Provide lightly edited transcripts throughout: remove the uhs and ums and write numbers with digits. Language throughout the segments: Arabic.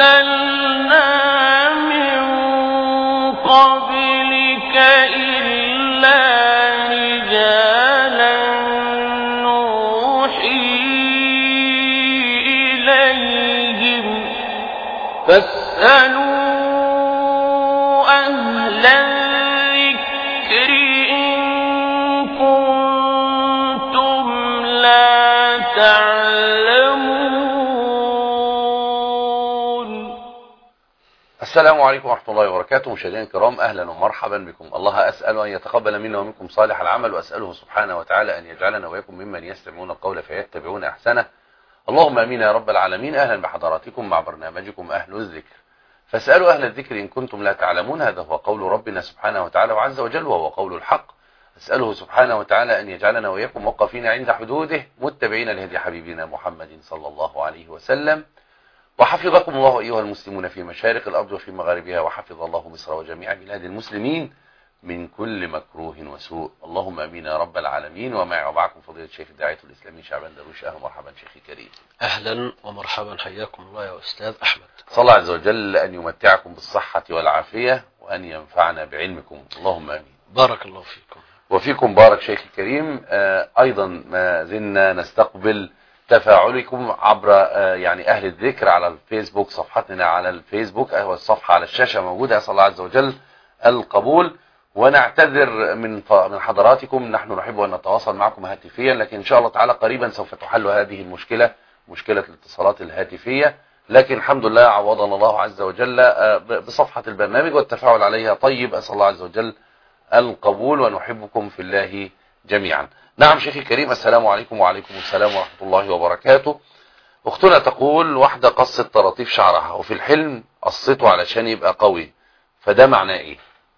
أرسلنا من قبلك إلا رجالا نوحي إليهم فاسألوا أهل الذكر إن كنتم لا تعلمون. السلام عليكم ورحمة الله وبركاته. مشاهدينا الكرام، أهلا ومرحبا بكم. الله أسأل أن يتقبل منا ومنكم صالح العمل، وأسأله سبحانه وتعالى أن يجعلنا وإياكم ممن يستمعون القول فيتبعون أحسنه. اللهم آمين يا رب العالمين. أهلا بحضراتكم مع برنامجكم أهل الذكر، فاسألوا أهل الذكر إن كنتم لا تعلمون. هذا هو قول ربنا سبحانه وتعالى وعز وجل، وهو قول الحق. أسأله سبحانه وتعالى أن يجعلنا وإياكم موقفين عند حدوده، متبعين لهدي حبيبنا محمد صلى الله عليه وسلم. وحفظكم الله أيها المسلمون في مشارق الأرض وفي مغاربها، وحفظ الله مصر وجميع بلاد المسلمين من كل مكروه وسوء. اللهم امين يا رب العالمين. ومعي ومعكم فضيلة الشيخ الداعية الإسلامي شعبان درويش. اهلا ومرحبا شيخي الكريم. اهلا ومرحبا، حياكم الله يا استاذ احمد. صلى الله عز وجل ان يمتعكم بالصحة والعافية وان ينفعنا بعلمكم، اللهم امين. بارك الله فيكم. وفيكم بارك شيخ الكريم. ايضا ما زلنا نستقبل تفاعلكم عبر يعني اهل الذكر على الفيسبوك، صفحتنا على الفيسبوك، الصفحة على الشاشة موجودة. اسال الله عز وجل القبول، ونعتذر من حضراتكم. نحن نحب أن نتواصل معكم هاتفيا، لكن إن شاء الله تعالى قريبا سوف تحل هذه المشكلة، مشكلة الاتصالات الهاتفية. لكن الحمد لله عوضنا الله عز وجل بصفحة البرنامج والتفاعل عليها طيب. أسأل الله عز وجل القبول، ونحبكم في الله جميعا. نعم شيخي الكريم، السلام عليكم. وعليكم السلام ورحمة الله وبركاته. أختنا تقول: واحدة قصت طراطيف شعرها وفي الحلم قصته علشان يبقى قوي، فده معناه إيه؟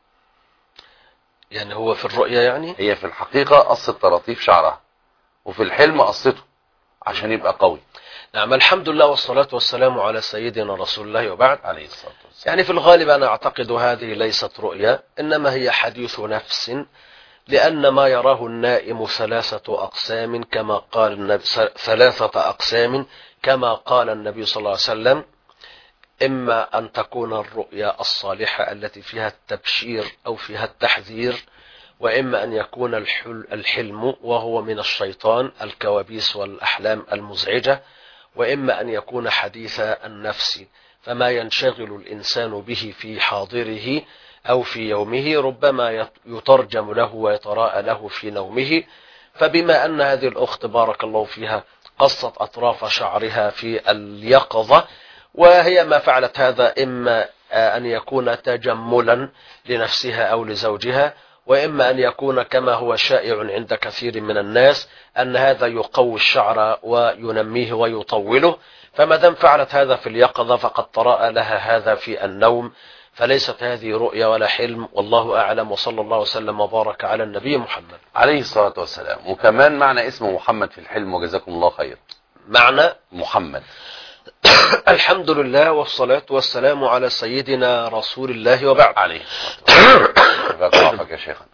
يعني هو في الرؤيا، يعني هي في الحقيقة قصت طراطيف شعرها وفي الحلم قصته عشان يبقى قوي. نعم، الحمد لله والصلاة والسلام على سيدنا رسول الله وبعد. عليه الصلاة والسلام. يعني في الغالب أنا أعتقد هذه ليست رؤيا، إنما هي حديث نفس، لأن ما يراه النائم ثلاثة أقسام كما قال النبي، ثلاثة أقسام كما قال النبي صلى الله عليه وسلم: إما أن تكون الرؤيا الصالحة التي فيها التبشير أو فيها التحذير، وإما أن يكون الحلم وهو من الشيطان، الكوابيس والأحلام المزعجة، وإما أن يكون حديث النفس، فما ينشغل الإنسان به في حاضره أو في يومه ربما يترجم له ويتراءى له في نومه. فبما أن هذه الأخت بارك الله فيها قصت أطراف شعرها في اليقظة، وهي ما فعلت هذا إما أن يكون تجملا لنفسها أو لزوجها، وإما أن يكون كما هو شائع عند كثير من الناس أن هذا يقوي الشعر وينميه ويطوله. فما دام فعلت هذا في اليقظة فقد طرأ لها هذا في النوم، فليست هذه رؤيا ولا حلم، والله أعلم. وصلى الله وسلم وبارك على النبي محمد عليه الصلاة والسلام. وكمان معنى اسم محمد في الحلم، وجزاكم الله خير. معنى محمد الحمد لله والصلاة والسلام على سيدنا رسول الله وبعد. عليه الصلاة والسلام. بارك يا شيخنا.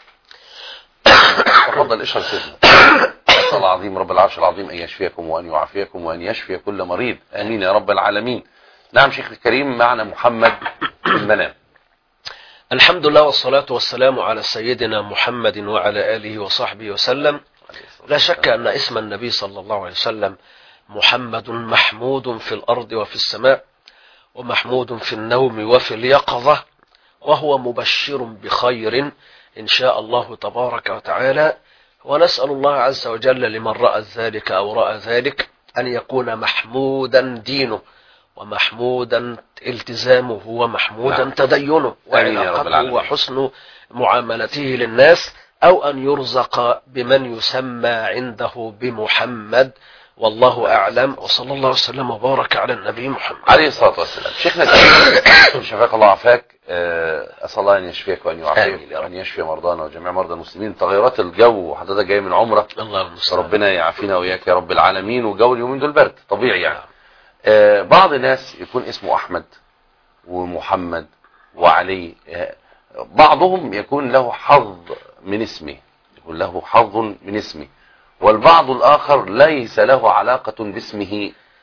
تفضل اشرب سيدنا. أسأل الله العظيم رب العرش العظيم أن يشفيكم وأن يعافيكم وأن يشفي كل مريض، آمين يا رب العالمين. نعم شيخ الكريم، معنى محمد في المنام. الحمد لله والصلاة والسلام على سيدنا محمد وعلى آله وصحبه وسلم. لا شك أن اسم النبي صلى الله عليه وسلم محمد محمود في الأرض وفي السماء، ومحمود في النوم وفي اليقظة، وهو مبشر بخير إن شاء الله تبارك وتعالى. ونسأل الله عز وجل لمن رأى ذلك أو رأى ذلك أن يكون محمودا دينه، ومحمودا التزامه، ومحمودا تدينه وعلاقته وحسن معاملته للناس، أو أن يرزق بمن يسمى عنده بمحمد، والله أعلم. وصلى الله وسلم وبارك على النبي محمد عليه الصلاة والسلام. شيخنا شفاك الله وعافاك. أسأل الله أن يشفيك وأن يعافيك وأن يشفي مرضانا وجميع مرضى المسلمين. تغيرات الجو، وحضرتك جاي من عمرة، ربنا يعافينا وإياك يا رب العالمين. وجو اليومين دول برد طبيعي يعني. بعض الناس يكون اسمه أحمد ومحمد وعلي، بعضهم يكون له حظ من اسمه، يكون له حظ من اسمه، والبعض الآخر ليس له علاقة باسمه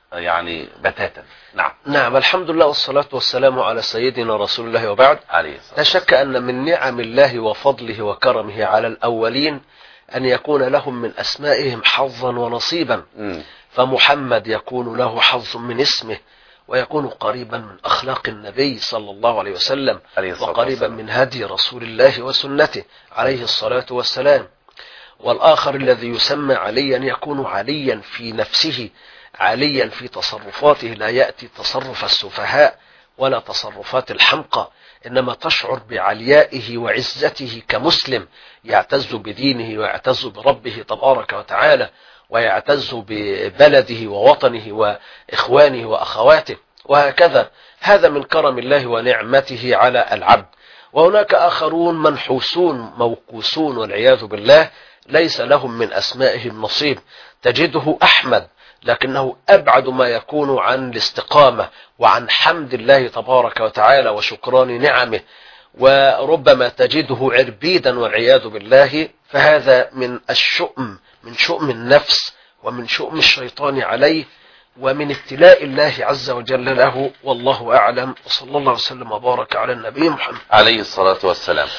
يعني بتاتا. نعم. نعم، الحمد لله والصلاة والسلام على سيدنا رسول الله وبعد. عليه الصلاة لا شك أن من نعم الله وفضله وكرمه على الأولين أن يكون لهم من أسمائهم حظا ونصيبا. فمحمد يكون له حظ من اسمه، ويكون قريبا من أخلاق النبي صلى الله عليه وسلم، وقريبا من هدي رسول الله وسنته عليه الصلاة والسلام. والآخر الذي يسمى عليا يكون عليا في نفسه، عليا في تصرفاته، لا يأتي تصرف السفهاء ولا تصرفات الحمقى، إنما تشعر بعليائه وعزته كمسلم يعتز بدينه ويعتز بربه تبارك وتعالى، ويعتز ببلده ووطنه وإخوانه وأخواته، وهكذا. هذا من كرم الله ونعمته على العبد. وهناك آخرون منحوسون موكوسون والعياذ بالله، ليس لهم من أسمائهم نصيب. تجده أحمد لكنه أبعد ما يكون عن الاستقامة وعن حمد الله تبارك وتعالى وشكران نعمه، وربما تجده عربيدا والعياذ بالله. فهذا من الشؤم، من شؤم النفس ومن شؤم الشيطان عليه، ومن ابتلاء الله عز وجل له، والله أعلم. وصلى الله وسلم وبارك على النبي محمد عليه الصلاة والسلام.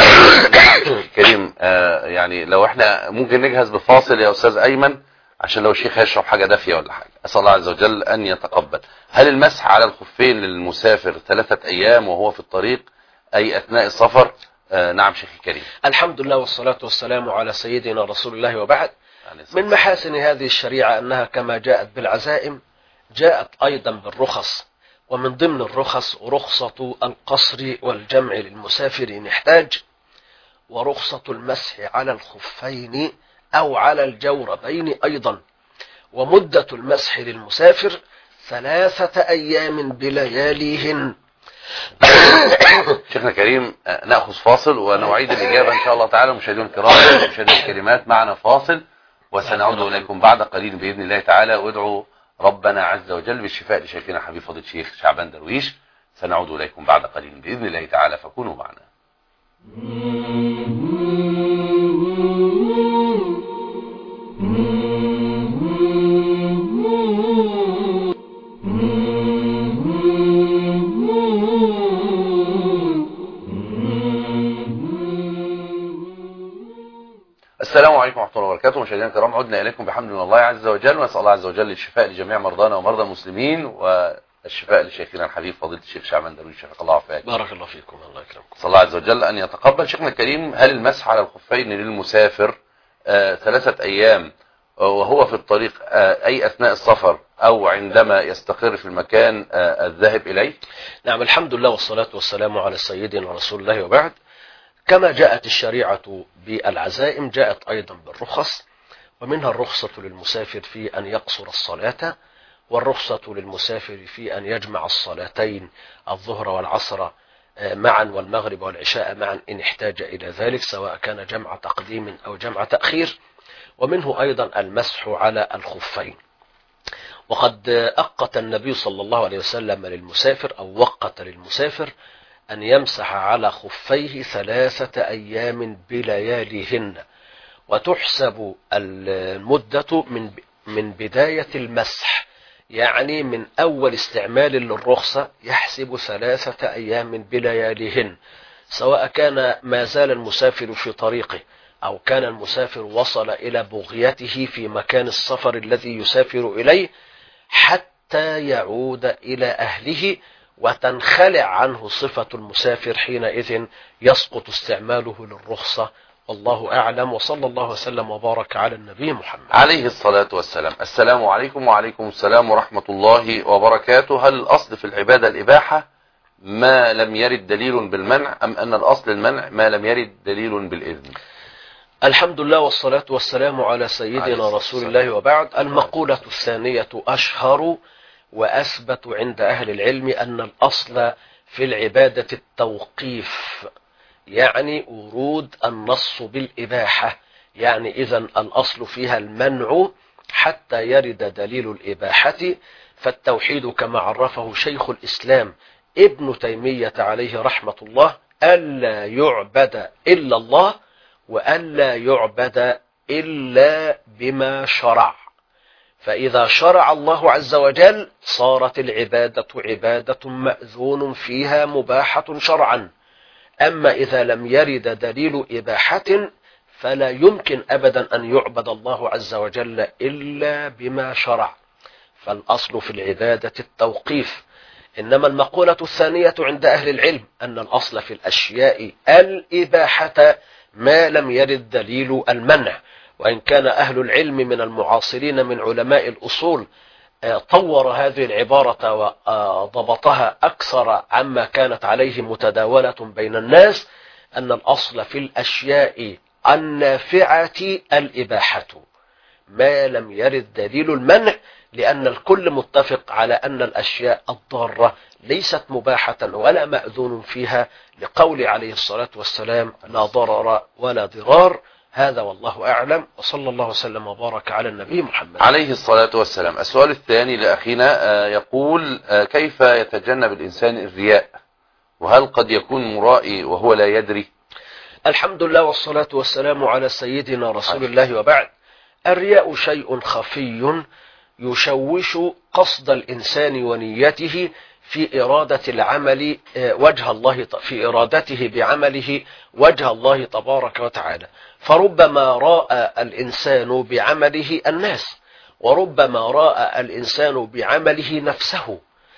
كريم، يعني لو احنا ممكن نجهز بفاصل يا أستاذ أيمن، عشان لو الشيخ هيشرب حاجة دافية ولا حاجة. أسأل الله عز وجل أن يتقبل. هل المسح على الخفين للمسافر 3 أيام وهو في الطريق، أي أثناء السفر؟ نعم شيخ كريم. الحمد لله والصلاة والسلام على سيدنا رسول الله وبعد. من محاسن هذه الشريعة أنها كما جاءت بالعزائم جاءت أيضا بالرخص، ومن ضمن الرخص رخصة القصر والجمع للمسافر إن احتاج، ورخصة المسح على الخفين أو على الجوربين أيضا. ومدة المسح للمسافر 3 أيام بلياليهن. شيخنا كريم، نأخذ فاصل ونعيد الإجابة إن شاء الله تعالى. مشاهدينا الكرام، مشاهدي الكلمات، معنا فاصل وسنعود إليكم بعد قليل بإذن الله تعالى. وادعوا ربنا عز وجل بالشفاء لشيخنا حبيب فضيلة الشيخ شعبان درويش. سنعود إليكم بعد قليل بإذن الله تعالى، فكونوا معنا. السلام عليكم ورحمة الله وبركاته. مشاهدينا الكرام، عدنا إليكم بحمد من الله عز وجل، ونسأل الله عز وجل الشفاء لجميع مرضانا ومرضى المسلمين، والشفاء لشيخنا الحبيب فضيلة الشيخ شعبان درويش، شفاك الله وعافاك. بارك الله فيكم، الله يكرمكم. صلى الله عز وجل أن يتقبل. شيخنا الكريم، هل المسح على الخفين للمسافر 3 أيام وهو في الطريق، أي أثناء السفر أو عندما يستقر في المكان الذاهب إليه؟ نعم، الحمد لله والصلاة والسلام على سيدنا رسول الله وبعد. كما جاءت الشريعة بالعزائم جاءت أيضا بالرخص، ومنها الرخصة للمسافر في أن يقصر الصلاة، والرخصة للمسافر في أن يجمع الصلاتين الظهر والعصر معا والمغرب والعشاء معا إن احتاج إلى ذلك، سواء كان جمع تقديم أو جمع تأخير. ومنه أيضا المسح على الخفين. وقد أقت النبي صلى الله عليه وسلم للمسافر، أو وقت للمسافر أن يمسح على خفيه 3 أيام بلياليهن. وتحسب المدة من بداية المسح، يعني من أول استعمال للرخصة يحسب 3 أيام بلياليهن، سواء كان ما زال المسافر في طريقه أو كان المسافر وصل إلى بغيته في مكان السفر الذي يسافر إليه حتى يعود إلى أهله، وتنخلع عنه صفة المسافر، حينئذ يسقط استعماله للرخصة. والله أعلم، وصلى الله وسلم وبارك على النبي محمد عليه الصلاة والسلام. السلام عليكم. وعليكم السلام ورحمة الله وبركاته. هل الأصل في العبادة الإباحة ما لم يرد دليل بالمنع، أم أن الأصل المنع ما لم يرد دليل بالإذن؟ الحمد لله والصلاة والسلام على سيدنا رسول الله وبعد. المقولة الثانية أشهر وأثبت عند أهل العلم، أن الأصل في العبادة التوقيف، يعني ورود النص بالإباحة، يعني إذن الأصل فيها المنع حتى يرد دليل الإباحة. فالتوحيد كما عرفه شيخ الإسلام ابن تيمية عليه رحمة الله، ألا يعبد إلا الله، وألا يعبد إلا بما شرع. فإذا شرع الله عز وجل صارت العبادة عبادة مأذون فيها مباحة شرعا. أما إذا لم يرد دليل إباحة فلا يمكن أبدا أن يعبد الله عز وجل إلا بما شرع. فالأصل في العبادة التوقيف. إنما المقولة الثانية عند أهل العلم أن الأصل في الأشياء الإباحة ما لم يرد دليل المنع. وإن كان أهل العلم من المعاصرين من علماء الأصول طور هذه العبارة وضبطها أكثر عما كانت عليه متداولة بين الناس، أن الأصل في الأشياء النافعة الإباحة ما لم يرد دليل المنع، لأن الكل متفق على أن الأشياء الضارة ليست مباحة ولا مأذون فيها، لقول عليه الصلاة والسلام لا ضرر ولا ضرار. هذا والله أعلم، وصلى الله وسلم وبارك على النبي محمد عليه الصلاة والسلام. السؤال الثاني لأخينا يقول كيف يتجنب الإنسان الرياء، وهل قد يكون مرائي وهو لا يدري؟ الحمد لله والصلاة والسلام على سيدنا رسول الله، وبعد. الرياء شيء خفي يشوش قصد الإنسان ونيته في إرادة العمل وجه الله، في إرادته بعمله وجه الله تبارك وتعالى. فربما راى الإنسان بعمله الناس، وربما راى الإنسان بعمله نفسه.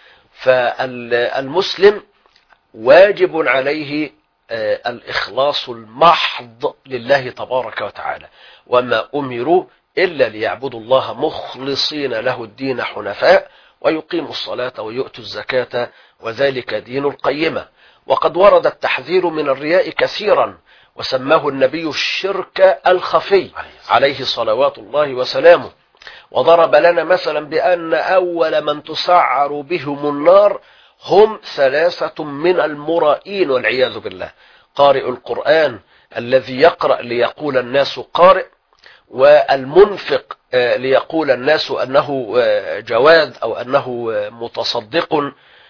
فالمسلم واجب عليه الإخلاص المحض لله تبارك وتعالى، وما أمروا إلا ليعبدوا الله مخلصين له الدين حنفاء ويقيموا الصلاة ويؤتوا الزكاة وذلك دين القيمة. وقد ورد التحذير من الرياء كثيرا، وسماه النبي الشرك الخفي عليه صلوات الله وسلامه، وضرب لنا مثلا بأن أول من تسعر بهم النار هم 3 من المرائين والعياذ بالله: قارئ القرآن الذي يقرأ ليقول الناس قارئ، والمنفق ليقول الناس أنه جواد أو أنه متصدق،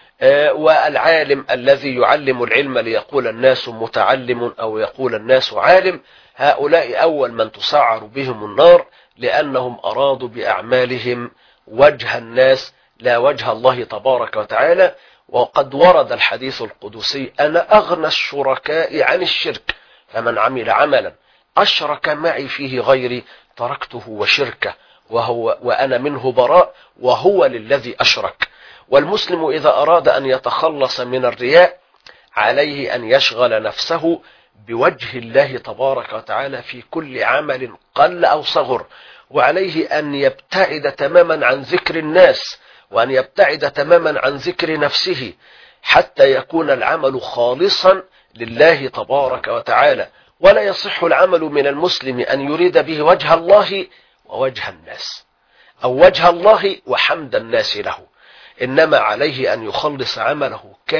والعالم الذي يعلم العلم ليقول الناس متعلم أو يقول الناس عالم. هؤلاء أول من تسعر بهم النار، لأنهم أرادوا بأعمالهم وجه الناس لا وجه الله تبارك وتعالى. وقد ورد الحديث القدسي: أنا أغنى الشركاء عن الشرك، فمن عمل عملا أشرك معي فيه غيري تركته وشركه وأنا منه براء وهو للذي أشرك. والمسلم إذا أراد أن يتخلص من الرياء عليه أن يشغل نفسه بوجه الله تبارك وتعالى في كل عمل قل أو صغر، وعليه أن يبتعد تماما عن ذكر الناس، وأن يبتعد تماما عن ذكر نفسه، حتى يكون العمل خالصا لله تبارك وتعالى. ولا يصح العمل من المسلم أن يريد به وجه الله ووجه الناس، أو وجه الله وحمد الناس له، إنما عليه أن يخلص عمله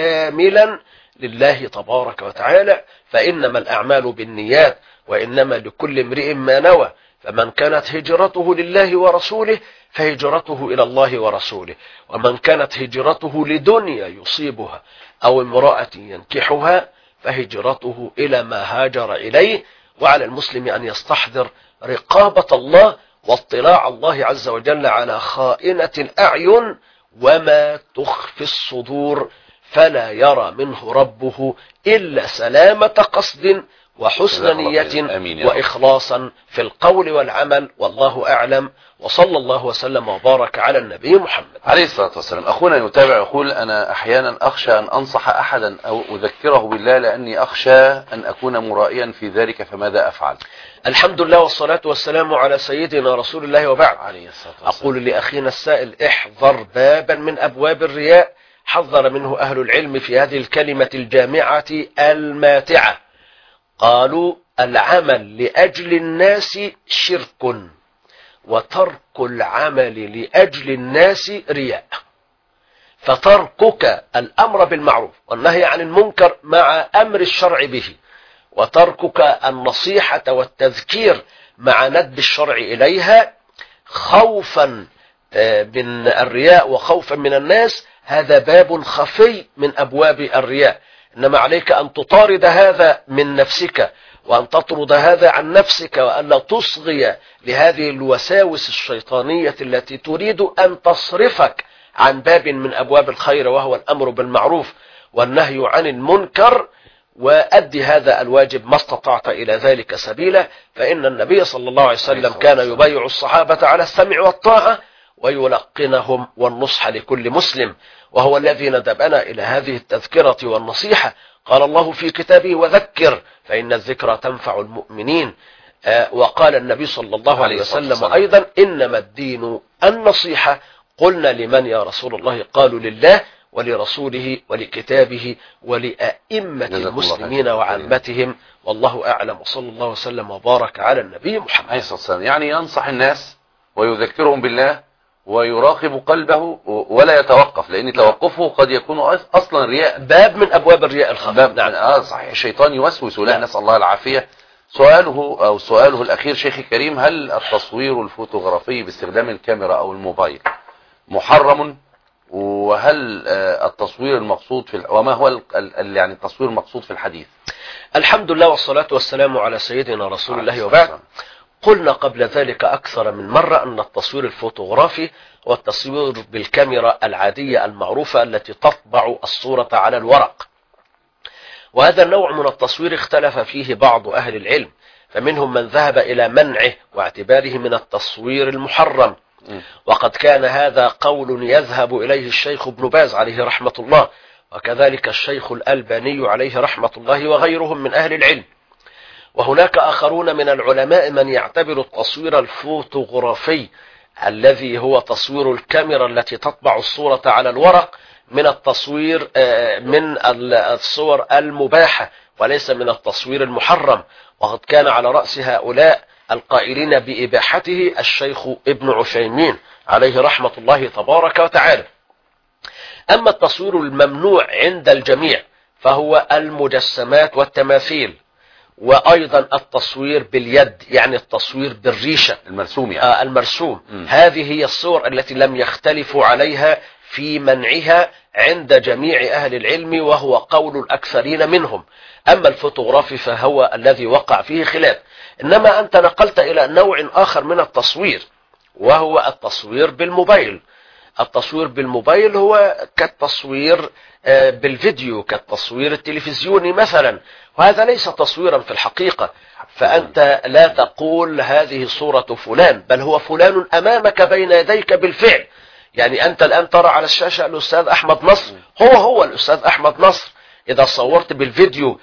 كاملا لله تبارك وتعالى. فإنما الأعمال بالنيات، وإنما لكل امرئ ما نوى. فمن كانت هجرته لله ورسوله فهجرته إلى الله ورسوله، ومن كانت هجرته لدنيا يصيبها أو امرأة ينكحها فهجرته إلى ما هاجر إليه. وعلى المسلم أن يستحضر رقابة الله واطلاع الله عز وجل على خائنة الأعين وما تخفي الصدور، فلا يرى منه ربه إلا سلامة قصد وحسن نية وإخلاصا في القول والعمل، والله أعلم. وصلى الله وسلم وبارك على النبي محمد عليه الصلاة والسلام. أخونا يتابع يقول: أنا أحيانا أخشى أن أنصح أحدا أو أذكره بالله لأني أخشى أن أكون مرائيا في ذلك، فماذا أفعل؟ الحمد لله والصلاة والسلام على سيدنا رسول الله، وبعد. عليه الصلاة والسلام. أقول لأخينا السائل: احذر بابا من أبواب الرياء حذر منه أهل العلم في هذه الكلمة الجامعة الماتعة. قالوا: العمل لأجل الناس شرك، وترك العمل لأجل الناس رياء. فتركك الأمر بالمعروف والنهي عن المنكر مع أمر الشرع به، وتركك النصيحة والتذكير مع ندب الشرع إليها خوفا من الرياء وخوفا من الناس، هذا باب خفي من أبواب الرياء. إنما عليك أن تطارد هذا من نفسك، وأن تطرد هذا عن نفسك، وأن لا تصغي لهذه الوساوس الشيطانية التي تريد أن تصرفك عن باب من أبواب الخير، وهو الأمر بالمعروف والنهي عن المنكر. وأدي هذا الواجب ما استطعت إلى ذلك سبيلا، فإن النبي صلى الله عليه وسلم كان يبايع الصحابة على السمع والطاعة ويلقنهم والنصح لكل مسلم، وهو الذي ندبنا إلى هذه التذكرة والنصيحة. قال الله في كتابه: وذكر فإن الذكرى تنفع المؤمنين. وقال النبي صلى الله عليه وسلم أيضا: إنما الدين النصيحة. قلنا: لمن يا رسول الله؟ قالوا: لله ولرسوله ولكتابه ولأئمة المسلمين وعامتهم، والله أعلم، وصلى الله وسلم وبارك على النبي محمد عليه الصلاة والسلام. يعني ينصح الناس ويذكرهم بالله ويراقب قلبه ولا يتوقف، لأن توقفه قد يكون أصلا رياء، باب من أبواب الرياء الخفي. نعم. صحيح، الشيطان يوسوس له، نسأل الله العافية. سؤاله الأخير شيخي الكريم: هل التصوير الفوتوغرافي باستخدام الكاميرا أو الموبايل محرم؟ وهل التصوير المقصود وما هو يعني التصوير المقصود في الحديث؟ الحمد لله والصلاة والسلام على سيدنا رسول الله، وبعد. قلنا قبل ذلك أكثر من مرة أن التصوير الفوتوغرافي هو التصوير بالكاميرا العادية المعروفة التي تطبع الصورة على الورق، وهذا النوع من التصوير اختلف فيه بعض أهل العلم، فمنهم من ذهب إلى منعه واعتباره من التصوير المحرم، وقد كان هذا قول يذهب إليه الشيخ ابن باز عليه رحمة الله، وكذلك الشيخ الألباني عليه رحمة الله، وغيرهم من أهل العلم. وهناك آخرون من العلماء من يعتبر التصوير الفوتوغرافي الذي هو تصوير الكاميرا التي تطبع الصورة على الورق من التصوير من الصور المباحة وليس من التصوير المحرم، وقد كان على رأس هؤلاء القائلين بإباحته الشيخ ابن عثيمين عليه رحمة الله تبارك وتعالى. أما التصوير الممنوع عند الجميع فهو المجسمات والتماثيل، وأيضا التصوير باليد، يعني التصوير بالريشة المرسوم، يعني المرسوم. هذه هي الصور التي لم يختلفوا عليها في منعها عند جميع أهل العلم، وهو قول الأكثرين منهم. أما الفوتوغرافي فهو الذي وقع فيه خلاف. إنما أنت نقلت إلى نوع آخر من التصوير، وهو التصوير بالموبايل. التصوير بالموبايل هو كالتصوير بالفيديو، كالتصوير التلفزيوني مثلا، وهذا ليس تصويرا في الحقيقة. فأنت لا تقول هذه صورة فلان، بل هو فلان أمامك بين يديك بالفعل. يعني أنت الآن ترى على الشاشة الأستاذ أحمد نصر، هو الأستاذ أحمد نصر إذا صورت بالفيديو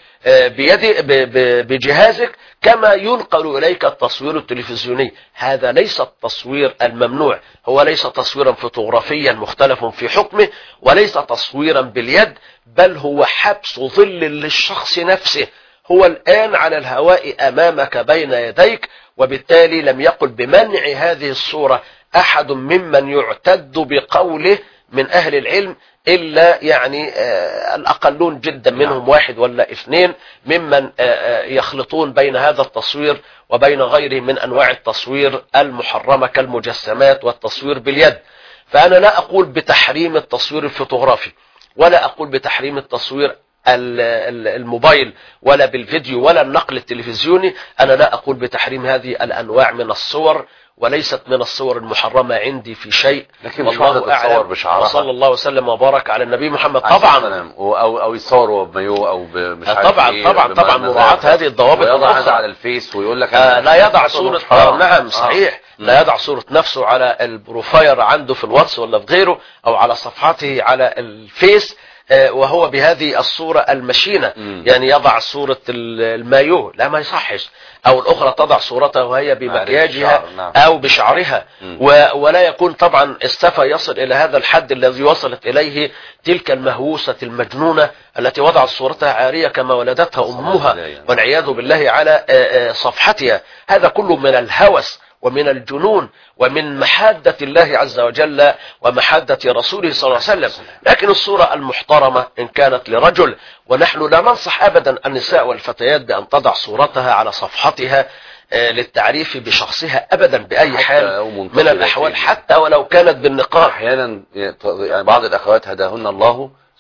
بجهازك كما ينقل إليك التصوير التلفزيوني. هذا ليس التصوير الممنوع، هو ليس تصويرا فوتوغرافيا مختلف في حكمه، وليس تصويرا باليد، بل هو حبس ظل للشخص نفسه. هو الآن على الهواء أمامك بين يديك، وبالتالي لم يقل بمنع هذه الصورة أحد ممن يعتد بقوله من أهل العلم، إلا يعني الأقلون جدا منهم، واحد ولا اثنين، ممن يخلطون بين هذا التصوير وبين غيره من أنواع التصوير المحرمة كالمجسمات والتصوير باليد. فأنا لا أقول بتحريم التصوير الفوتوغرافي، ولا أقول بتحريم التصوير الموبايل ولا بالفيديو ولا النقل التلفزيوني. أنا لا أقول بتحريم هذه الأنواع من الصور، وليست من الصور المحرمة عندي في شيء، لكن مش واحدة تتصور بشعرها. وصلى الله وسلم وبارك على النبي محمد. طبعا او يتصوروا بمايو او مش عارف طبعا مراعاة هذه الضوابط الأخرى على الفيس ويقول لك لا يضع صورة نعم صحيح لا يضع صورة نفسه على البروفايل عنده في الواتس ولا في غيره، او على صفحاته على الفيس وهو بهذه الصورة المشينة. يعني يضع صورة المايو، لا ما يصحش. او الاخرى تضع صورتها وهي بمكياجها او بشعرها، ولا يكون طبعا استفى يصل الى هذا الحد الذي وصلت اليه تلك المهووسة المجنونة التي وضعت صورتها عارية كما ولدتها امها والعياذ بالله على صفحتها. هذا كله من الهوس ومن الجنون ومن محادة الله عز وجل ومحادة رسوله صلى الله عليه وسلم. لكن الصورة المحترمة إن كانت لرجل، ونحن لا ننصح أبدا النساء والفتيات بأن تضع صورتها على صفحتها للتعريف بشخصها أبدا بأي حال من الأحوال، حتى ولو كانت بالنقاب. أحيانا يعني بعض الأخوات هداهن الله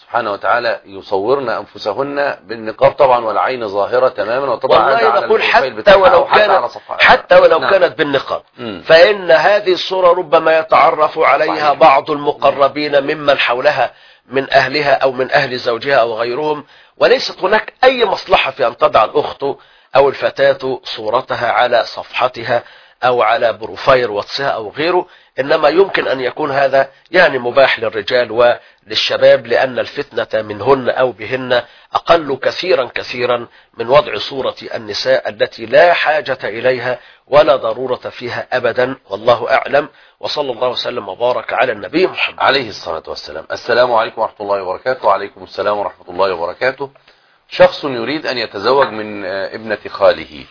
سبحانه وتعالى يصورنا أنفسهن بالنقاب طبعا والعين ظاهرة تماما، وطبعا والله على نقول البروفايل حتى بتاعها ولو أو حتى على كانت صفحة. حتى ولو نعم. كانت بالنقاب، مم. فإن هذه الصورة ربما يتعرف عليها صحيح. بعض المقربين ممن حولها من أهلها أو من أهل زوجها أو غيرهم، وليست هناك أي مصلحة في أن تضع الأخت أو الفتاة صورتها على صفحتها أو على بروفايل واتسها أو غيره، إنما يمكن أن يكون هذا يعني مباح للرجال وللشباب، لأن الفتنة منهن أو بهن أقل كثيرا من وضع صورة النساء التي لا حاجة إليها ولا ضرورة فيها أبدا، والله أعلم. وصلى الله وسلم وبارك على النبي محمد عليه الصلاة والسلام. السلام عليكم ورحمة الله وبركاته. وعليكم السلام ورحمة الله وبركاته. شخص يريد أن يتزوج من ابنة خاله،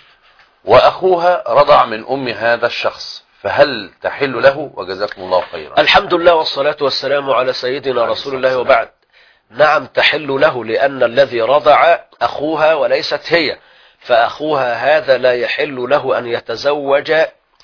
وأخوها رضع من أم هذا الشخص، فهل تحل له؟ وجزاكم الله خيرا. الحمد لله والصلاة والسلام على سيدنا رسول الله، وبعد. نعم تحل له، لأن الذي رضع أخوها وليست هي، فأخوها هذا لا يحل له أن يتزوج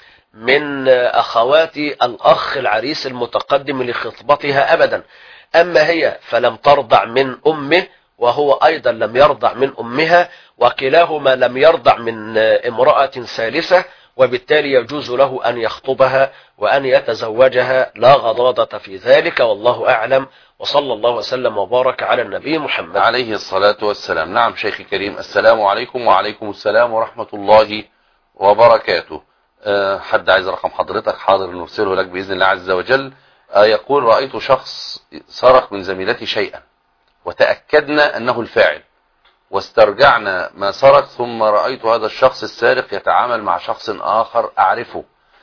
من أخوات الأخ العريس المتقدم لخطبتها أبدا. أما هي فلم ترضع من أمه، وهو أيضا لم يرضع من أمها، وكلاهما لم يرضع من امرأة ثالثة، وبالتالي يجوز له أن يخطبها وأن يتزوجها، لا غضاضة في ذلك، والله أعلم. وصلى الله وسلم وبارك على النبي محمد عليه الصلاة والسلام. نعم شيخي الكريم. السلام عليكم. وعليكم السلام ورحمة الله وبركاته. حد عايز رقم حضرتك؟ حاضر نرسله لك بإذن الله عز وجل. يقول: رأيت شخص سرق من زميلتي شيئا، وتأكدنا أنه الفاعل، واسترجعنا ما سرق، ثم رأيت هذا الشخص السارق يتعامل مع شخص آخر أعرفه،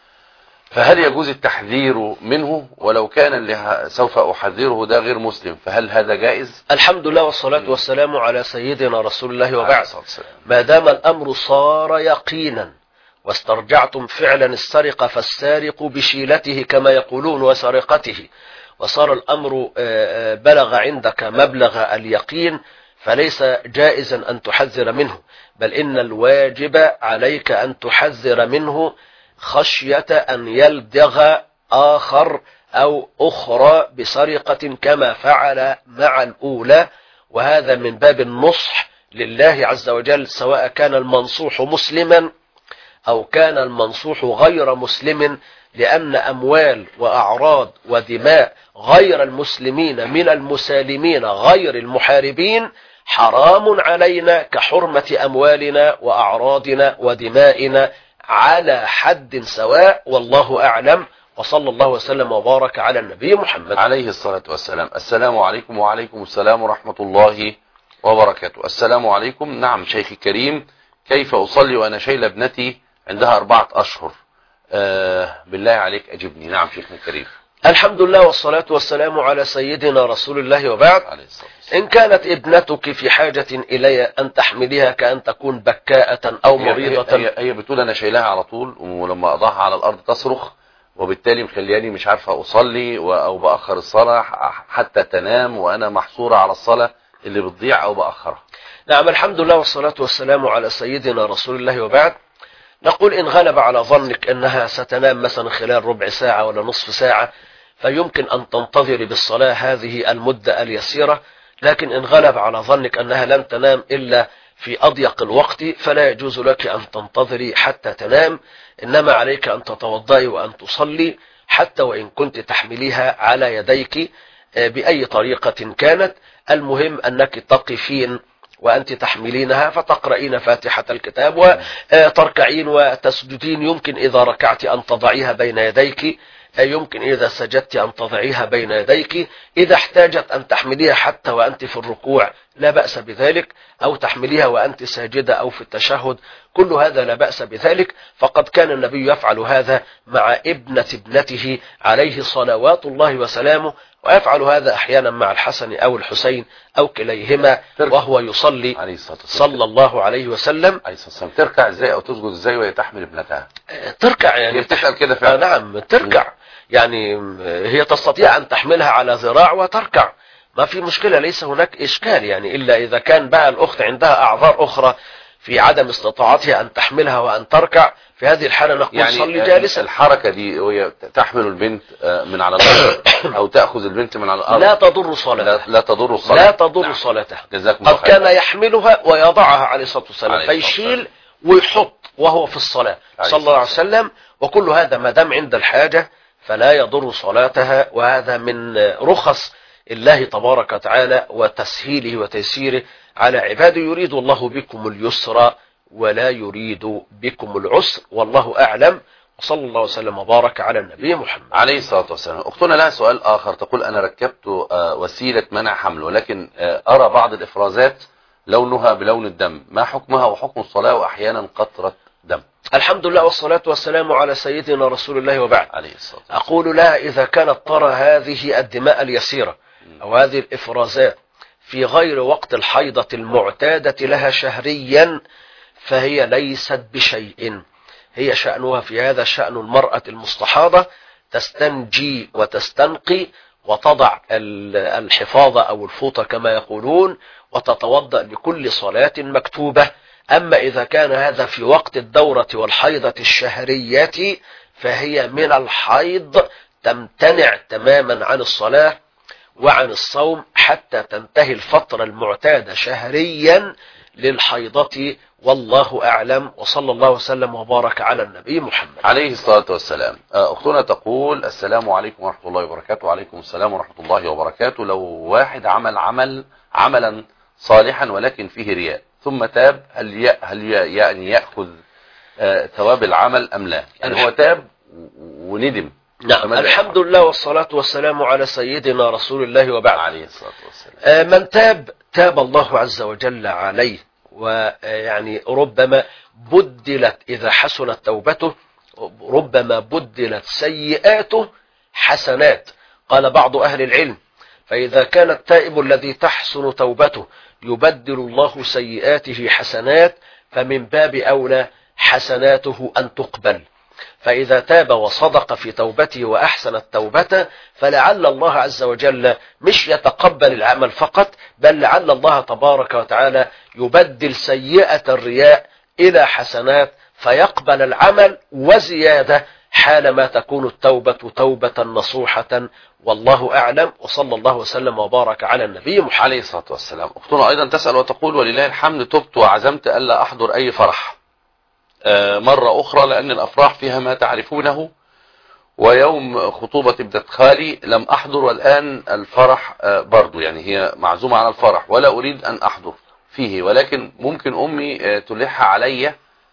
فهل يجوز التحذير منه؟ ولو كان اللي سوف أحذره ده غير مسلم، فهل هذا جائز؟ الحمد لله والصلاة والسلام على سيدنا رسول الله، وبعد. ما دام الأمر صار يقينا واسترجعتم فعلا السرقة، فالسارق بشيلته كما يقولون وسرقته، وصار الأمر بلغ عندك مبلغ اليقين، فليس جائزا أن تحذر منه، بل إن الواجب عليك أن تحذر منه خشية أن يلدغ آخر أو أخرى بسرقة كما فعل مع الأولى، وهذا من باب النصح لله عز وجل، سواء كان المنصوح مسلما أو كان المنصوح غير مسلم، لأن أموال وأعراض ودماء غير المسلمين من المسالمين غير المحاربين حرام علينا كحرمة أموالنا وأعراضنا ودمائنا على حد سواء، والله أعلم. وصلى الله وسلم وبارك على النبي محمد عليه الصلاة والسلام. السلام عليكم. وعليكم السلام ورحمة الله وبركاته. السلام عليكم. نعم شيخي الكريم، كيف أصلي وأنا شايلة ابنتي عندها 4 أشهر؟ بالله عليك أجبني. نعم شيخنا الكريم. الحمد لله والصلاة والسلام على سيدنا رسول الله، وبعد. إن كانت ابنتك في حاجة إلي أن تحملها كأن تكون بكاءة أو مريضة، هي بتقول أنا شايلها على طول، ولما أضعها على الأرض تصرخ، وبالتالي مخلياني مش عارفة أصلي أو بأخر الصلاة حتى تنام، وأنا محصورة على الصلاة اللي بتضيع أو بأخرها. نعم الحمد لله والصلاة والسلام على سيدنا رسول الله، وبعد. نقول إن غلب على ظنك أنها ستنام مثلا خلال ربع ساعة ولا نصف ساعة، فيمكن أن تنتظري بالصلاة هذه المدة اليسيرة، لكن إن غلب على ظنك أنها لن تنام إلا في أضيق الوقت، فلا يجوز لك أن تنتظري حتى تنام، إنما عليك أن تتوضئي وأن تصلي، حتى وإن كنت تحمليها على يديك بأي طريقة كانت. المهم أنك تقفين وأنت تحملينها، فتقرأين فاتحة الكتاب وتركعين وتسجدين، يمكن إذا ركعت أن تضعيها بين يديك، يمكن إذا سجدت أن تضعيها بين يديك، إذا احتاجت أن تحمليها حتى وأنت في الركوع لا بأس بذلك، أو تحمليها وأنت ساجدة أو في التشهد، كل هذا لا بأس بذلك، فقد كان النبي يفعل هذا مع ابنته عليه صلوات الله وسلامه، ويفعل هذا أحيانا مع الحسن أو الحسين أو كليهما وهو يصلي صلى الله عليه وسلم. تركع ازاي أو تسجد ازاي وهي تحمل ابنتها؟ تركع يعني بتسأل كده فعلا. نعم تركع، يعني هي تستطيع أن تحملها على ذراع وتركع، ما في مشكلة، ليس هناك إشكال، يعني إلا إذا كان بقى الأخت عندها أعذار أخرى في عدم استطاعتها أن تحملها وأن تركع، في هذه الحالة نقول يعني صلي جالسا. الحركة دي وهي تحمل البنت من على الأرض أو تأخذ البنت من على الأرض لا تضر صلاتها، لا تضر الصلاة، لا تضر صلاتها. جزاكم قد الله خير. كان يحملها ويضعها عليه الصلاة والسلام، عليه الصلاة فيشيل ويحط وهو في الصلاة صلى الله عليه وسلم، وكل هذا ما دام عند الحاجة فلا يضر صلاتها. وهذا من رخص الله تبارك وتعالى وتسهيله وتيسيره على عباده، يريد الله بكم اليسر ولا يريد بكم العسر، والله أعلم. وصلى الله وسلم وبارك على النبي محمد عليه الصلاة والسلام. أختنا لها سؤال آخر، تقول أنا ركبت وسيلة منع حمل، ولكن أرى بعض الإفرازات لونها بلون الدم، ما حكمها وحكم الصلاة وأحيانا قطرة دم؟ الحمد لله والصلاة والسلام على سيدنا رسول الله وبعد. عليه الصلاة والسلام. أقول لها إذا كانت ترى هذه الدماء اليسيرة أو هذه الإفرازات في غير وقت الحيضة المعتادة لها شهريا فهي ليست بشيء، هي شأنها في هذا شأن المرأة المستحاضة، تستنجي وتستنقي وتضع الحفاظة أو الفوطة كما يقولون وتتوضأ لكل صلاة مكتوبة. أما إذا كان هذا في وقت الدورة والحيضة الشهرية فهي من الحيض تمتنع تماما عن الصلاة وعن الصوم حتى تنتهي الفترة المعتادة شهريا للحيضة، والله أعلم. وصلى الله وسلم وبارك على النبي محمد عليه الصلاة والسلام. أختنا تقول السلام عليكم ورحمة الله وبركاته. وعليكم السلام ورحمة الله وبركاته. لو واحد عملا صالحا ولكن فيه رياء ثم تاب، هل يعني يأخذ ثواب العمل أم لا؟ يعني هو تاب وندم. نعم، الحمد لله والصلاة والسلام على سيدنا رسول الله وبعد. عليه الصلاة والسلام. من تاب الله عز وجل عليه، ويعني ربما بدلت إذا حسنت توبته ربما بدلت سيئاته حسنات. قال بعض أهل العلم فإذا كان التائب الذي تحسن توبته يبدل الله سيئاته حسنات فمن باب أولى حسناته أن تقبل. فإذا تاب وصدق في توبته وأحسن التوبة فلعل الله عز وجل مش يتقبل العمل فقط، بل لعل الله تبارك وتعالى يبدل سيئة الرياء إلى حسنات فيقبل العمل وزيادة حالما تكون التوبة توبة نصوحة، والله أعلم. وصلى الله وسلم وبارك على النبي محمد عليه الصلاة والسلام. أختنا أيضا تسأل وتقول ولله الحمد تبت وعزمت ألا أحضر أي فرح مرة أخرى لأن الأفراح فيها ما تعرفونه، ويوم خطوبة ابنة خالي لم أحضر، والآن الفرح برضو يعني هي معزومة على الفرح ولا أريد أن أحضر فيه، ولكن ممكن أمي تلح علي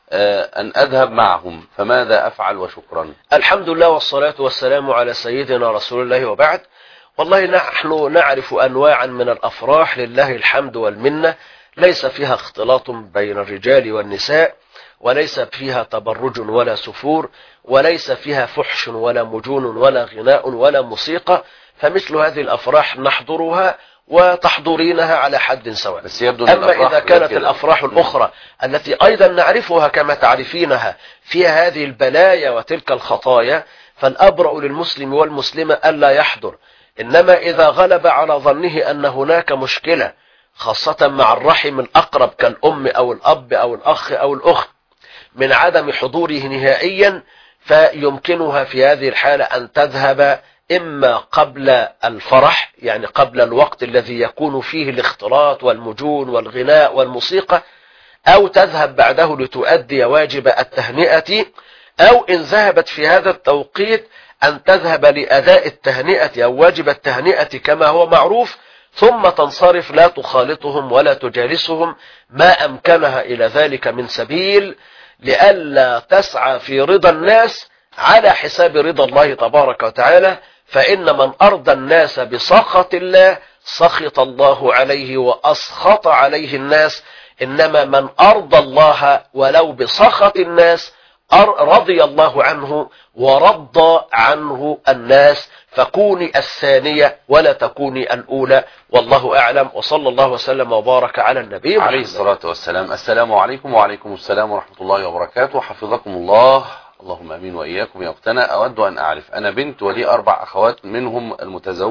أن أذهب معهم، فماذا أفعل؟ وشكرا. الحمد لله والصلاة والسلام على سيدنا رسول الله وبعد. والله نحن نعرف أنواعا من الأفراح لله الحمد والمنة، ليس فيها اختلاط بين الرجال والنساء، وليس فيها تبرج ولا سفور، وليس فيها فحش ولا مجون ولا غناء ولا موسيقى، فمثل هذه الأفراح نحضرها وتحضرينها على حد سواء. أما إذا كانت الأفراح الأخرى التي أيضا نعرفها كما تعرفينها فيها هذه البلايا وتلك الخطايا، فالأبرأ للمسلم والمسلمة ألا يحضر. إنما إذا غلب على ظنه أن هناك مشكلة خاصة مع الرحم الأقرب كالأم أو الأب أو الأخ أو الأخت من عدم حضوره نهائيا، فيمكنها في هذه الحالة أن تذهب إما قبل الفرح يعني قبل الوقت الذي يكون فيه الاختلاط والمجون والغناء والموسيقى، أو تذهب بعده لتؤدي واجب التهنئة، أو إن ذهبت في هذا التوقيت أن تذهب لأداء التهنئة أو واجب التهنئة كما هو معروف، ثم تنصرف لا تخالطهم ولا تجالسهم ما أمكنها إلى ذلك من سبيل، لئلا تسعى في رضا الناس على حساب رضا الله تبارك وتعالى. فإن من أرضى الناس بسخط الله سخط الله عليه وأسخط عليه الناس، إنما من أرضى الله ولو بسخط الناس رضي الله عنه ورضى عنه الناس، فكوني الثانية ولا تكوني الأولى، والله أعلم. وصلى الله وسلم وبارك على النبي محمد عليه الصلاة والسلام. السلام عليكم. وعليكم السلام ورحمة الله وبركاته. حفظكم الله. اللهم أمين وإياكم. يا أختنا أود أن أعرف، أنا بنت ولي 4 أخوات منهم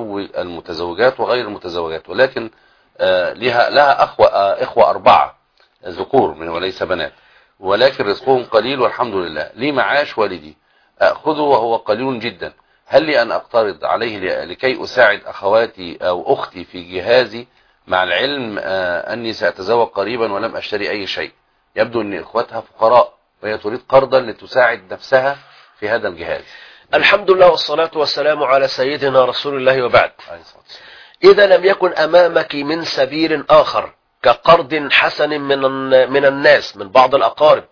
المتزوجات وغير المتزوجات، ولكن لها إخوة 4 ذكور وليس بنات، ولكن رزقهم قليل والحمد لله، لي معاش والدي أخذه وهو قليل جدا، هل لي أن أقترض عليه لكي أساعد أخواتي أو أختي في جهازي، مع العلم أني سأتزوج قريبا ولم أشتري أي شيء؟ يبدو أن إخوتها فقراء وهي تريد قرضا لتساعد نفسها في هذا الجهاز. الحمد لله والصلاة والسلام على سيدنا رسول الله، وبعد. إذا لم يكن أمامك من سبيل آخر كقرض حسن من الناس، من بعض الأقارب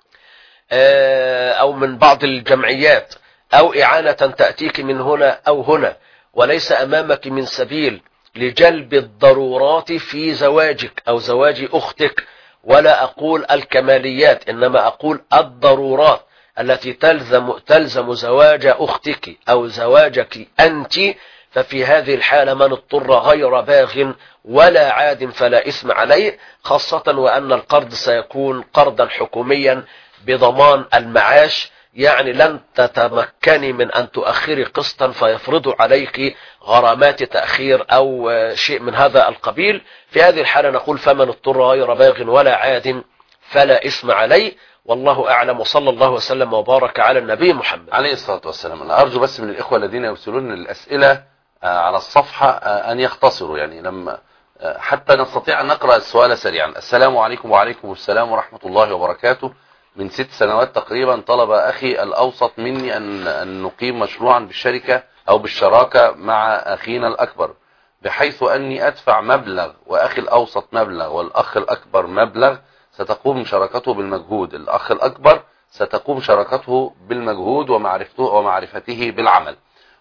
أو من بعض الجمعيات، أو إعانة تأتيك من هنا أو هنا، وليس أمامك من سبيل لجلب الضرورات في زواجك أو زواج أختك، ولا أقول الكماليات إنما أقول الضرورات التي تلزم زواج أختك أو زواجك أنت، ففي هذه الحالة من اضطر غير باغ ولا عاد فلا إثم عليه، خاصة وأن القرض سيكون قرضا حكوميا بضمان المعاش، يعني لن تتمكني من أن تؤخري قسطا فيفرض عليك غرامات تأخير أو شيء من هذا القبيل. في هذه الحالة نقول فمن اضطر غير باغ ولا عاد فلا إثم عليه، والله أعلم، وصلى الله وسلم وبارك على النبي محمد عليه الصلاة والسلام. أنا أرجو بس من الإخوة الذين يرسلون الأسئلة على الصفحة أن يختصروا، يعني لما حتى نستطيع أن نقرأ السؤال سريعا. السلام عليكم. وعليكم السلام ورحمة الله وبركاته. من 6 سنوات تقريبا طلب أخي الأوسط مني أن نقيم مشروعا بالشركة أو بالشراكة مع أخينا الأكبر، بحيث أني أدفع مبلغ وأخي الأوسط مبلغ والأخ الأكبر مبلغ، ستقوم شراكته بالمجهود. الأخ الأكبر ستقوم شراكته بالمجهود ومعرفته بالعمل،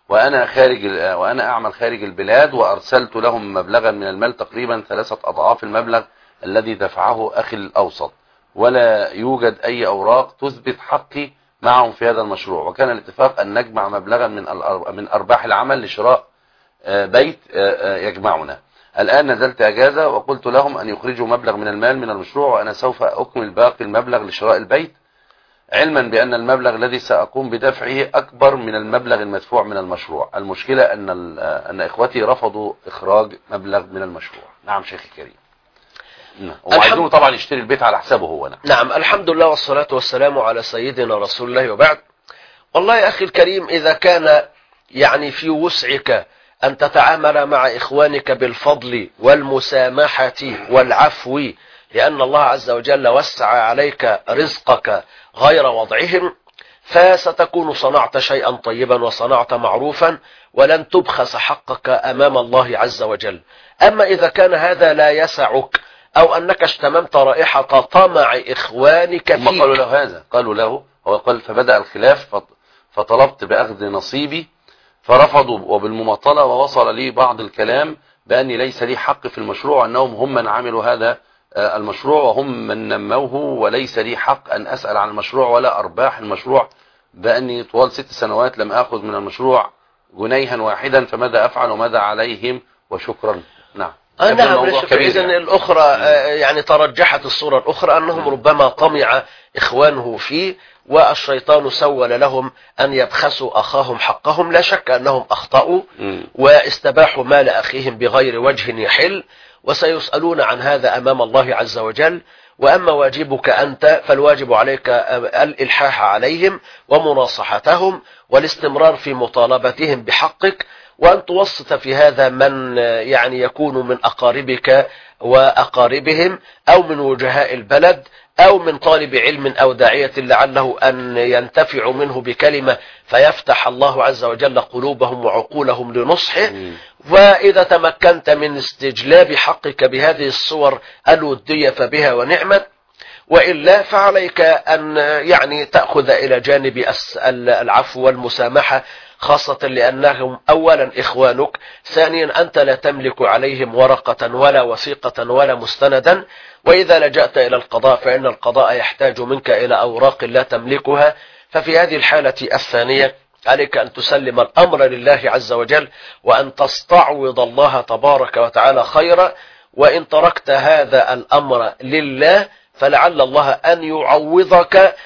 وأنا أعمل خارج البلاد، وأرسلت لهم مبلغا من المال تقريبا 3 أضعاف المبلغ الذي دفعه أخي الأوسط، ولا يوجد أي أوراق تثبت حقي معهم في هذا المشروع. وكان الاتفاق أن نجمع مبلغا من أرباح العمل لشراء بيت يجمعنا. الآن نزلت أجازة وقلت لهم أن يخرجوا مبلغ من المال من المشروع، وأنا سوف أكمل باقي المبلغ لشراء البيت، علما بأن المبلغ الذي سأقوم بدفعه أكبر من المبلغ المدفوع من المشروع. المشكلة أن إخوتي رفضوا إخراج مبلغ من المشروع. نعم شيخي الكريم. وعايزينه طبعا يشتري البيت على حسابه هو. نعم الحمد لله والصلاة والسلام على سيدنا رسول الله، وبعد. والله يا أخي الكريم، إذا كان يعني في وسعك أن تتعامل مع إخوانك بالفضل والمسامحة والعفو، لأن الله عز وجل وسع عليك رزقك غير وضعهم، فستكون صنعت شيئا طيبا وصنعت معروفا، ولن تبخس حقك أمام الله عز وجل. أما إذا كان هذا لا يسعك، أو أنك اشتممت رائحة طمع إخوانك فيك، قالوا له هذا، قالوا له، هو قال فبدأ الخلاف، فطلبت بأخذ نصيبي فرفضوا، وبالمماطلة، ووصل لي بعض الكلام بأني ليس لي حق في المشروع، وأنهم هم من عملوا هذا المشروع وهم من نموه، وليس لي حق أن أسأل عن المشروع ولا أرباح المشروع، بأني طوال 6 سنوات لم أخذ من المشروع جنيها واحدا، فماذا أفعل وماذا عليهم؟ وشكرا. نعم. نعم. إذن الأخرى يعني ترجحت الصورة الأخرى أنهم ربما طمع إخوانه فيه، والشيطان سول لهم أن يبخسوا أخاهم حقهم. لا شك أنهم أخطأوا واستباحوا مال أخيهم بغير وجه يحل، وسيسألون عن هذا أمام الله عز وجل. وأما واجبك أنت فالواجب عليك الإلحاح عليهم ومناصحتهم والاستمرار في مطالبتهم بحقك، وأن توسط في هذا من يعني يكون من أقاربك وأقاربهم، أو من وجهاء البلد، أو من طالب علم أو داعية لعله أن ينتفع منه بكلمة فيفتح الله عز وجل قلوبهم وعقولهم لنصحه. وإذا تمكنت من استجلاب حقك بهذه الصور الودية فبها ونعمت، وإلا فعليك أن يعني تأخذ إلى جانب العفو والمسامحة، خاصة لأنهم أولا إخوانك، ثانيا أنت لا تملك عليهم ورقة ولا وثيقة ولا مستندا، وإذا لجأت إلى القضاء فإن القضاء يحتاج منك إلى أوراق لا تملكها. ففي هذه الحالة الثانية عليك أن تسلم الأمر لله عز وجل، وأن تستعوض الله تبارك وتعالى خيرا. وإن تركت هذا الأمر لله فلعل الله أن يعوضك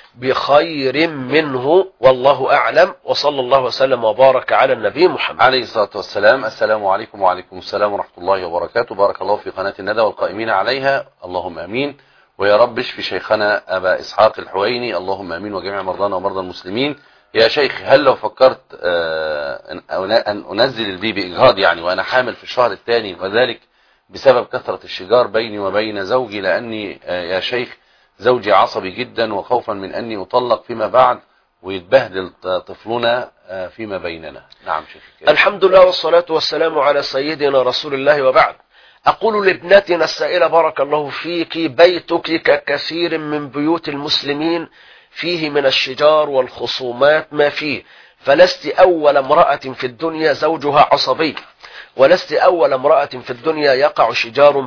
بخير منه، والله أعلم، وصلى الله وسلم وبارك على النبي محمد عليه الصلاة والسلام. السلام عليكم. وعليكم السلام ورحمة الله وبركاته. بارك الله في قناة الندى والقائمين عليها، اللهم أمين. ويا رب اشفي شيخنا أبا إسحاق الحويني، اللهم أمين، وجميع مرضانا ومرضى المسلمين. يا شيخ، هل لو فكرت أن أنزل البي بإجهاض يعني وأنا حامل في الشهر الثاني، وذلك بسبب كثرة الشجار بيني وبين زوجي، لأني يا شيخ زوجي عصبي جدا، وخوفا من أني أطلق فيما بعد ويتبهدل طفلنا فيما بيننا. نعم شيخ. الحمد لله والصلاة والسلام على سيدنا رسول الله، وبعد. أقول لابنتنا السائلة بارك الله فيك: بيتك ككثير من بيوت المسلمين فيه من الشجار والخصومات ما فيه، فلست أول امرأة في الدنيا زوجها عصبي، ولست أول امرأة في الدنيا يقع شجار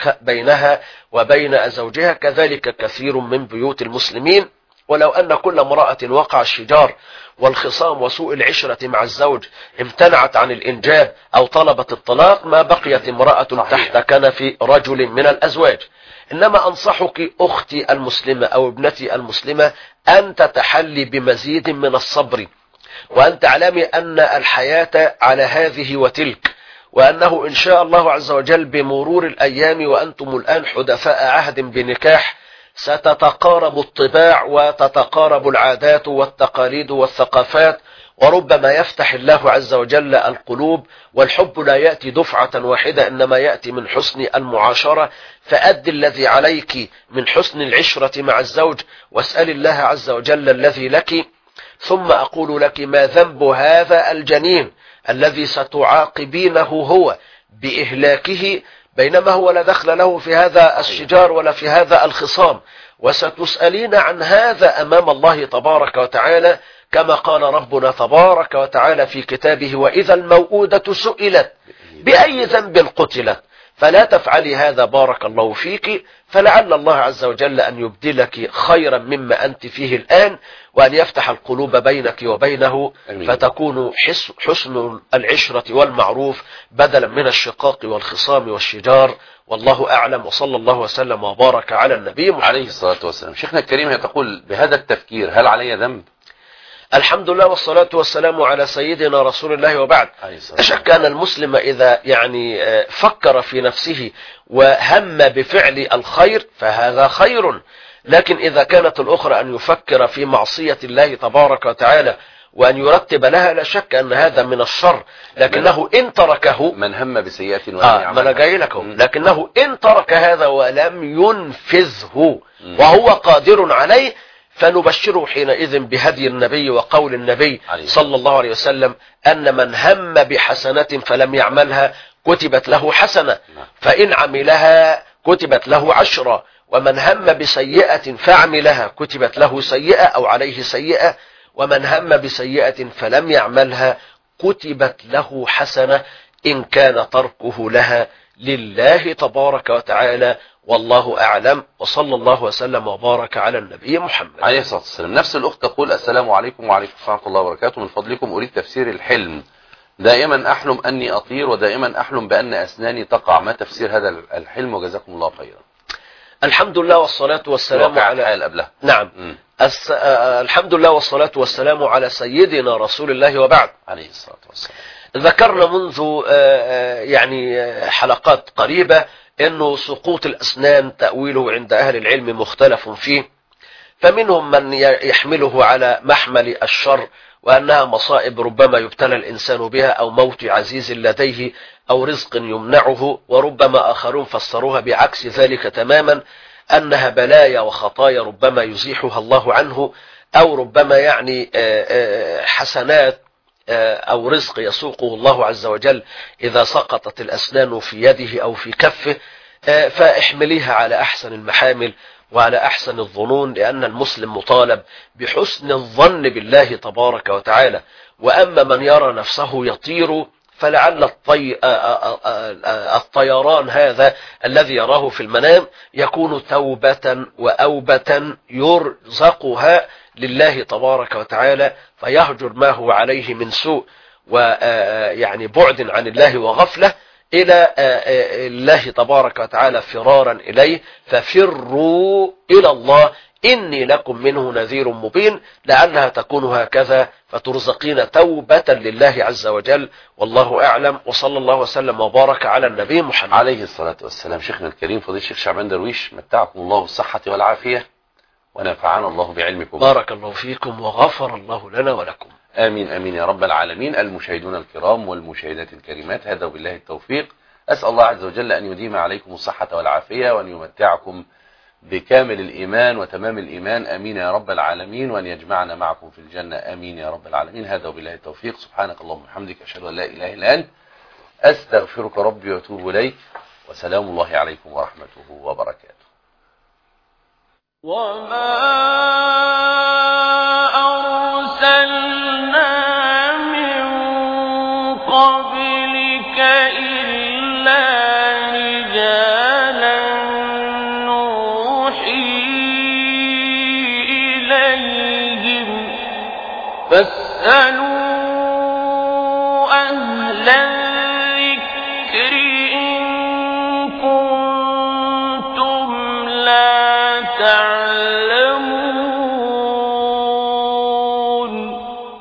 بينها وبين زوجها، كذلك كثير من بيوت المسلمين. ولو أن كل امرأة وقع الشجار والخصام وسوء العشرة مع الزوج امتنعت عن الإنجاب أو طلبت الطلاق، ما بقيت امرأة تحت كنف رجل من الأزواج. إنما أنصحك أختي المسلمة أو ابنتي المسلمة أن تتحلي بمزيد من الصبر، وأن تعلمي أن الحياة على هذه وتلك، وأنه إن شاء الله عز وجل بمرور الأيام وأنتم الآن حدثاء عهد بنكاح ستتقارب الطباع وتتقارب العادات والتقاليد والثقافات، وربما يفتح الله عز وجل القلوب، والحب لا يأتي دفعة واحدة إنما يأتي من حسن المعاشرة. فأد الذي عليك من حسن العشرة مع الزوج، واسأل الله عز وجل الذي لك. ثم أقول لك: ما ذنب هذا الجنين الذي ستعاقبينه هو بإهلاكه، بينما هو لا دخل له في هذا الشجار ولا في هذا الخصام، وستسألين عن هذا أمام الله تبارك وتعالى، كما قال ربنا تبارك وتعالى في كتابه: وإذا الموءودة سئلت بأي ذنب قتلت. فلا تفعلي هذا بارك الله فيك، فلعل الله عز وجل أن يبدلك خيرا مما أنت فيه الآن، وأن يفتح القلوب بينك وبينه، فتكون حسن العشرة والمعروف بدلا من الشقاق والخصام والشجار. والله أعلم، وصلى الله وسلم وبارك على النبي محمد عليه الصلاة والسلام. شيخنا الكريم، هي تقول: بهذا التفكير هل علي ذنب؟ الحمد لله والصلاة والسلام على سيدنا رسول الله، وبعد. لا شك أن المسلم إذا فكر في نفسه وهم بفعل الخير فهذا خير، لكن إذا كانت الأخرى أن يفكر في معصية الله تبارك وتعالى وأن يرتب لها، لا شك أن هذا من الشر، لكنه إن تركه من هم بسيئة ولم يعملها. ما أنا جاي لكم. لكنه إن ترك هذا ولم ينفذه وهو قادر عليه، فنبشره حينئذ بهدي النبي وقول النبي صلى الله عليه وسلم: أن من هم بحسنة فلم يعملها كتبت له حسنة، فإن عملها كتبت له 10، ومن هم بسيئة فعملها كتبت له سيئة أو عليه سيئة، ومن هم بسيئة فلم يعملها كتبت له حسنة، إن كان تركه لها لله تبارك وتعالى. والله أعلم، وصلى الله وسلم وبارك على النبي محمد عليه الصلاة والسلام. نفس الأخت تقول: السلام عليكم. وعليكم السلام ورحمة الله وبركاته، من فضلكم أريد تفسير الحلم. دائما أحلم أني أطير، ودائما أحلم بأن أسناني تقع، ما تفسير هذا الحلم؟ وجزاكم الله خيرا. الحمد لله والصلاة والسلام على قبلها. نعم. الحمد لله والصلاة والسلام على سيدنا رسول الله، وبعد. عليه الصلاة والسلام. ذكرنا منذ حلقات قريبة أنه سقوط الأسنان تأويله عند أهل العلم مختلف فيه، فمنهم من يحمله على محمل الشر، وأنها مصائب ربما يبتلى الإنسان بها، أو موت عزيز لديه، أو رزق يمنعه، وربما آخرون فسروها بعكس ذلك تماما، أنها بلايا وخطايا ربما يزيحها الله عنه، أو ربما حسنات أو رزق يسوقه الله عز وجل إذا سقطت الأسنان في يده أو في كفه. فاحمليها على أحسن المحامل وعلى أحسن الظنون، لأن المسلم مطالب بحسن الظن بالله تبارك وتعالى. وأما من يرى نفسه يطير، فلعل الطيران هذا الذي يراه في المنام يكون توبة وأوبة يرزقها لله تبارك وتعالى، فيهجر ما هو عليه من سوء بعد عن الله وغفلة إلى الله تبارك وتعالى فرارا إليه. ففروا إلى الله إني لكم منه نذير مبين، لعلها تكون هكذا فترزقين توبة لله عز وجل. والله أعلم، وصلى الله وسلم وبارك على النبي محمد عليه الصلاة والسلام. شيخنا الكريم فضيلة الشيخ شعبان درويش، متعكم الله بالصحة والعافية ونفعنا الله بعلمكم. بارك الله فيكم وغفر الله لنا ولكم. آمين آمين يا رب العالمين. المشاهدون الكرام والمشاهدات الكريمات، هذا وبالله التوفيق. أسأل الله عز وجل أن يديم عليكم الصحة والعافية وأن يمتعكم بكامل الإيمان وتمام الإيمان، آمين يا رب العالمين، وأن يجمعنا معكم في الجنة، آمين يا رب العالمين. هذا وبالله التوفيق. سبحانك اللهم وبحمدك، أشهد أن لا إله إلا أنت، أستغفرك ربي وأتوب إليك، وسلام الله عليكم ورحمته وبركاته. وما أرسلنا من قبلك إلا رجالا نوحي إليهم فاسألوا أهل